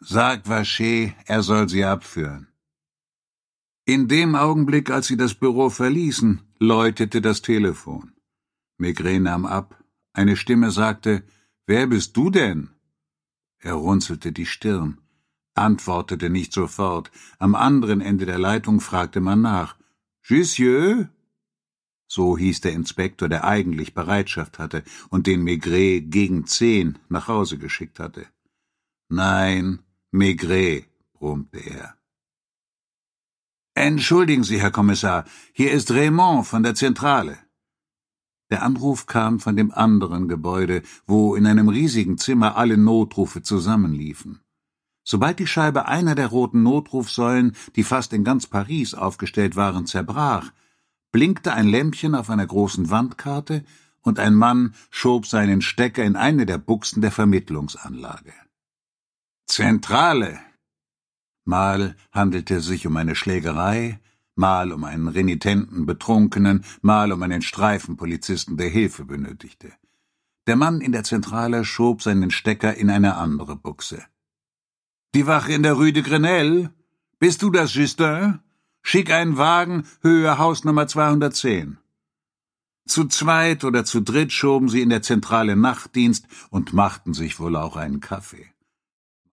Sag Vacher, er soll sie abführen. In dem Augenblick, als sie das Büro verließen, läutete das Telefon. Maigret nahm ab. Eine Stimme sagte, »Wer bist du denn?« Er runzelte die Stirn, antwortete nicht sofort. Am anderen Ende der Leitung fragte man nach. »Jussieu?« So hieß der Inspektor, der eigentlich Bereitschaft hatte und den Maigret gegen 10 nach Hause geschickt hatte. »Nein, Maigret«, brummte er. »Entschuldigen Sie, Herr Kommissar, hier ist Raymond von der Zentrale.« Der Anruf kam von dem anderen Gebäude, wo in einem riesigen Zimmer alle Notrufe zusammenliefen. Sobald die Scheibe einer der roten Notrufsäulen, die fast in ganz Paris aufgestellt waren, zerbrach, blinkte ein Lämpchen auf einer großen Wandkarte und ein Mann schob seinen Stecker in eine der Buchsen der Vermittlungsanlage. »Zentrale!« Mal handelte es sich um eine Schlägerei, mal um einen renitenten Betrunkenen, mal um einen Streifenpolizisten, der Hilfe benötigte. Der Mann in der Zentrale schob seinen Stecker in eine andere Buchse. »Die Wache in der Rue de Grenelle? Bist du das, Justin? Schick einen Wagen, Höhe Hausnummer 210. Zu zweit oder zu dritt schoben sie in der Zentrale Nachtdienst und machten sich wohl auch einen Kaffee.